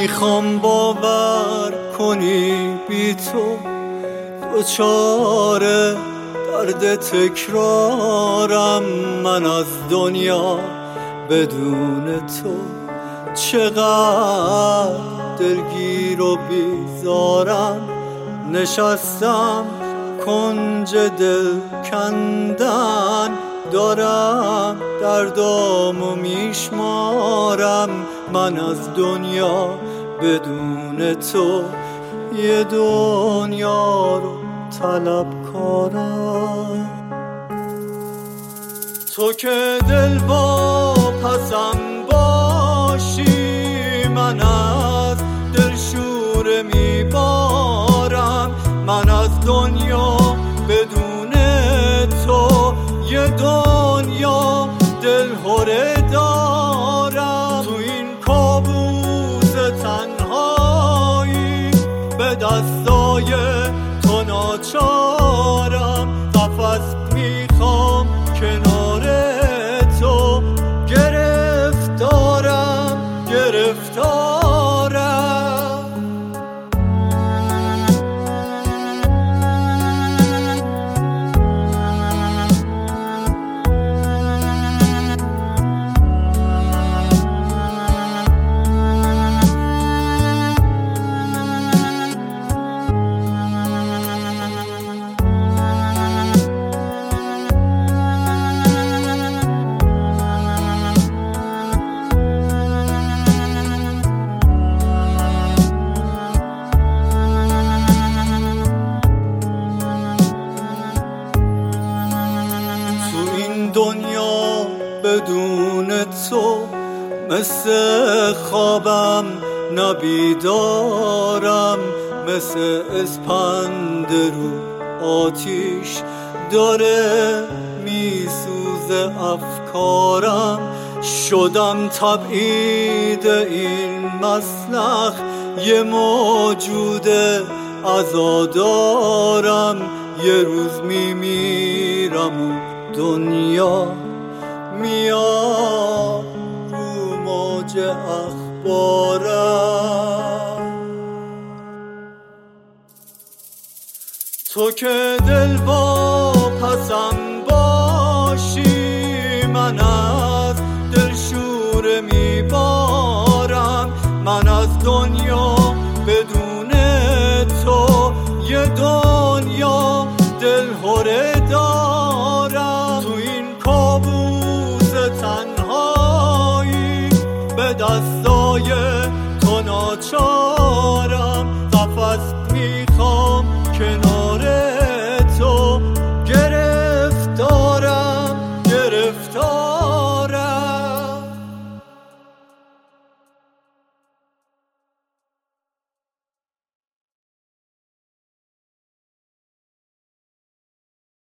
میخوام باور کنی بی تو دوچار درد تکرارم. من از دنیا بدون تو چقدر دلگیر و بیزارم. نشستم کنج دل کندن، دارم دردامو میشمارم. من از دنیا بدون تو یه دنیا رو طلب کارم. تو که دل با پسم باشی، من از دل شوره میبارم. من از دنیا بدون تو یه دنیا دلهره دارم. تو این کابوس تنهایی به دستای تو ناچارم. قفس میخوام کنار تو، گرفتارم. دنیا بدون تو مثل خوابم نبیدارم. مثل اسپند رو آتیش داره میسوزه افکارم. شدم تبعید این مسلخ، یه موجود عزادارم. یه روز میمیرم و دنیا میاد رو موج اخبارم. تو که دل با پسم باشی، من از دل شوره میبارم. من از دنیا بدون تو یه دنیا دلهره دارم. تو این کابوس تنهایی به دستای تو ناچارم. قفس